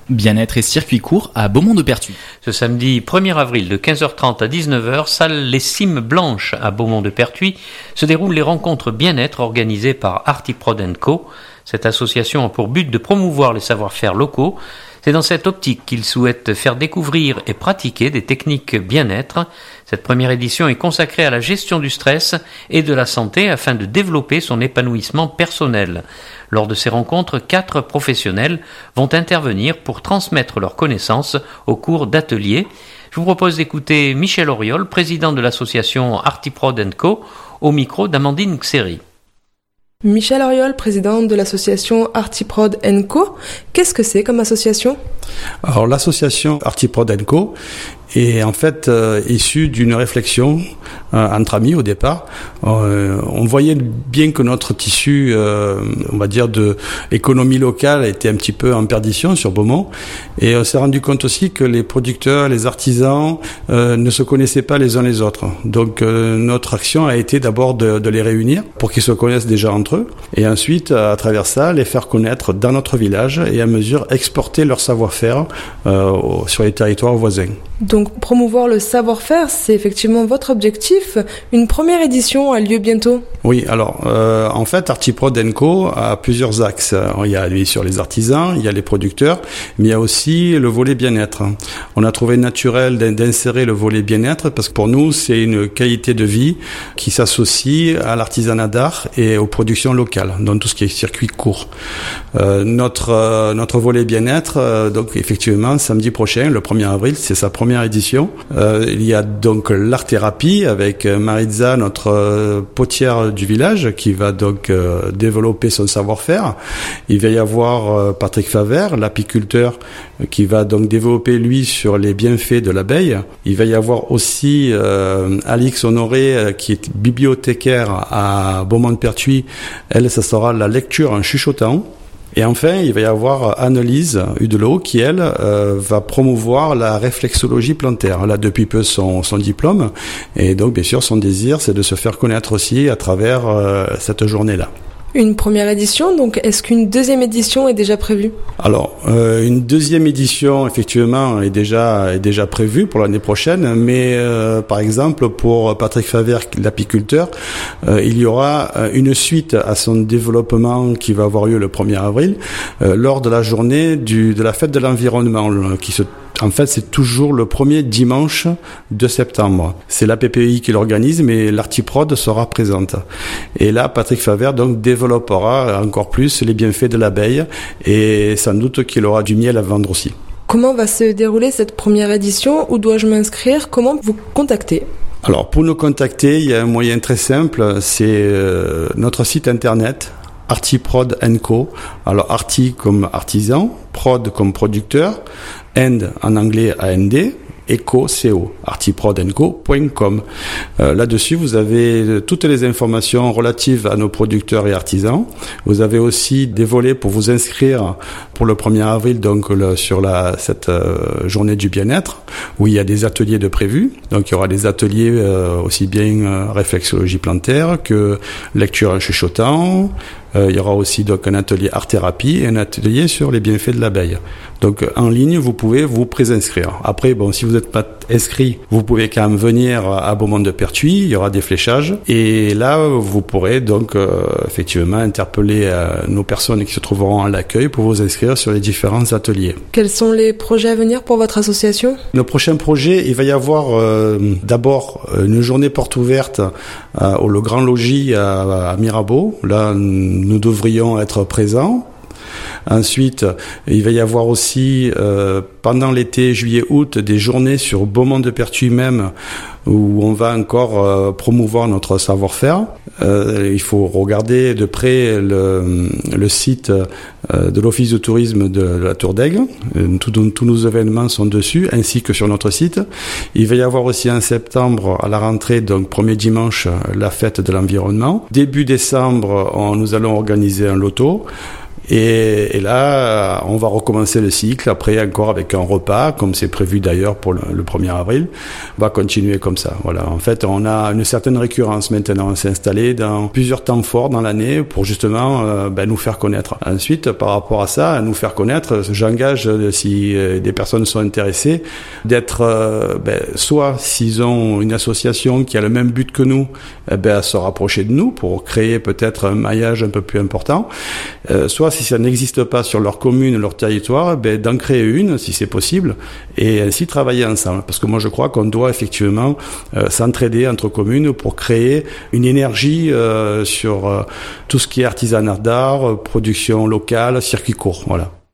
Bien-être et circuit court à Beaumont-de-Pertuis. Ce samedi 1er avril de 15h30 à 19h, salle Les Cimes Blanches à Beaumont-de-Pertuis, se déroulent les rencontres bien-être organisées par Artiprod & Co. Cette association a pour but de promouvoir les savoir-faire locaux. C'est dans cette optique qu'il souhaite faire découvrir et pratiquer des techniques bien-être. Cette première édition est consacrée à la gestion du stress et de la santé afin de développer son épanouissement personnel. Lors de ces rencontres, 4 professionnels vont intervenir pour transmettre leurs connaissances au cours d'ateliers. Je vous propose d'écouter Michel Auriol, président de l'association Artiprod & Co, au micro d'Amandine Xéry. Michel Auriol, président de l'association Artiprod & Co. Qu'est-ce que c'est comme association ? Alors l'association Artiprod & Co est en fait issue d'une réflexion entre amis au départ. On voyait bien que notre tissu, on va dire, de économie locale était un petit peu en perdition sur Beaumont, et on s'est rendu compte aussi que les producteurs, les artisans ne se connaissaient pas les uns les autres. Donc notre action a été d'abord de les réunir pour qu'ils se connaissent déjà entre eux, et ensuite à travers ça les faire connaître dans notre village et à mesure exporter leur savoir-faire sur les territoires voisins. Donc promouvoir le savoir-faire, c'est effectivement votre objectif. Une première édition a lieu bientôt. Oui, alors en fait Artiprod & Co a plusieurs axes. Il y a lui sur les artisans, il y a les producteurs, mais il y a aussi le volet bien-être. On a trouvé naturel d'insérer le volet bien-être parce que pour nous c'est une qualité de vie qui s'associe à l'artisanat d'art et aux productions locales, dans tout ce qui est circuit court. Notre volet bien-être, donc effectivement samedi prochain, le 1er avril, c'est sa première édition. Il y a donc l'art-thérapie avec Maritza, notre potière du village, qui va donc développer son savoir-faire. Il va y avoir Patrick Favert, l'apiculteur, qui va donc développer lui sur les bienfaits de l'abeille. Il va y avoir aussi Alix Honoré, qui est bibliothécaire à Beaumont-de-Pertuis. Elle, ça sera la lecture en chuchotant. Et enfin, il va y avoir Annelise Hudelot qui, elle, va promouvoir la réflexologie plantaire. Elle a depuis peu son diplôme. Et donc, bien sûr, son désir, c'est de se faire connaître aussi à travers cette journée-là. Une première édition, donc est-ce qu'une deuxième édition est déjà prévue ? Alors, une deuxième édition, effectivement, est déjà prévue pour l'année prochaine, mais par exemple, pour Patrick Favert, l'apiculteur, il y aura une suite à son développement qui va avoir lieu le 1er avril, lors de la journée de la fête de l'environnement, en fait, c'est toujours le premier dimanche de septembre. C'est la PPI qui l'organise, mais l'Artiprod sera présente. Et là, Patrick Favert donc développera encore plus les bienfaits de l'abeille et sans doute qu'il aura du miel à vendre aussi. Comment va se dérouler cette première édition ? Où dois-je m'inscrire ? Comment vous contacter ? Alors, pour nous contacter, il y a un moyen très simple, c'est notre site internet Artiprod & Co. Alors Arti comme artisan, prod comme producteur, and en anglais AND, Eco, CO, artiprodandco.com. Là-dessus, vous avez toutes les informations relatives à nos producteurs et artisans. Vous avez aussi des volets pour vous inscrire pour le 1er avril, donc sur cette journée du bien-être, où il y a des ateliers de prévus. Donc, il y aura des ateliers aussi bien réflexologie plantaire que lecture en chuchotant. Il y aura aussi donc un atelier art-thérapie et un atelier sur les bienfaits de l'abeille. Donc en ligne, vous pouvez vous préinscrire. Après, bon, si vous n'êtes pas inscrit, vous pouvez quand même venir à Beaumont-de-Pertuis. Il y aura des fléchages et là, vous pourrez donc effectivement interpeller nos personnes qui se trouveront à l'accueil pour vous inscrire sur les différents ateliers. Quels sont les projets à venir pour votre association ? Nos prochains projets, il va y avoir d'abord une journée porte ouverte au Le Grand Logis à Mirabeau. Là, nous devrions être présents. Ensuite, il va y avoir aussi, pendant l'été, juillet-août, des journées sur Beaumont-de-Pertuis même, où on va encore promouvoir notre savoir-faire. Il faut regarder de près le site de l'Office de tourisme de la Tour d'Aigle. Tous nos événements sont dessus, ainsi que sur notre site. Il va y avoir aussi en septembre, à la rentrée, donc premier dimanche, la fête de l'environnement. Début décembre, nous allons organiser un loto. Et là, on va recommencer le cycle, après encore avec un repas, comme c'est prévu d'ailleurs pour le 1er avril. On va continuer comme ça. Voilà. En fait, on a une certaine récurrence maintenant. On s'est installé dans plusieurs temps forts dans l'année pour justement nous faire connaître. Ensuite, par rapport à ça, nous faire connaître, j'engage, si des personnes sont intéressées, d'être soit s'ils ont une association qui a le même but que nous, à se rapprocher de nous pour créer peut-être un maillage un peu plus important, soit si ça n'existe pas sur leur commune, leur territoire, d'en créer une si c'est possible et ainsi travailler ensemble. Parce que moi je crois qu'on doit effectivement s'entraider entre communes pour créer une énergie sur tout ce qui est artisanat d'art, production locale, circuit court. Voilà.